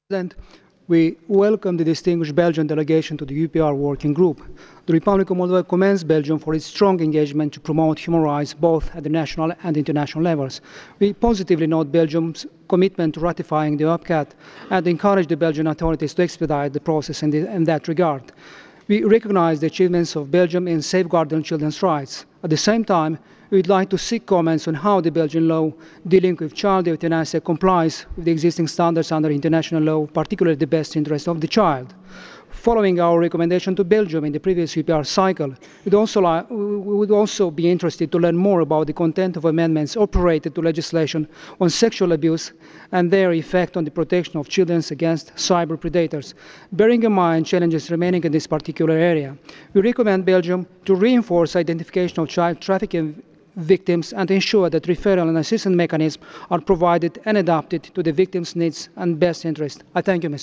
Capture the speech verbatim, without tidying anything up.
President, we welcome the distinguished Belgian delegation to the U P R Working Group. The Republic of Moldova commends Belgium for its strong engagement to promote human rights both at the national and international levels. We positively note Belgium's commitment to ratifying the OPCAT and encourage the Belgian authorities to expedite the process in, the, in that regard. We recognize the achievements of Belgium in safeguarding children's rights. At the same time, we would like to seek comments on how the Belgian law dealing with child euthanasia complies with the existing standards under international law, particularly the best interest of the child. Following our recommendation to Belgium in the previous U P R cycle, we'd also like, we would also be interested to learn more about the content of amendments operated to legislation on sexual abuse and their effect on the protection of children against cyber predators. Bearing in mind challenges remaining in this particular area, we recommend Belgium to reinforce identification of child trafficking victims and ensure that referral and assistance mechanisms are provided and adapted to the victims' needs and best interests. I thank you, Mister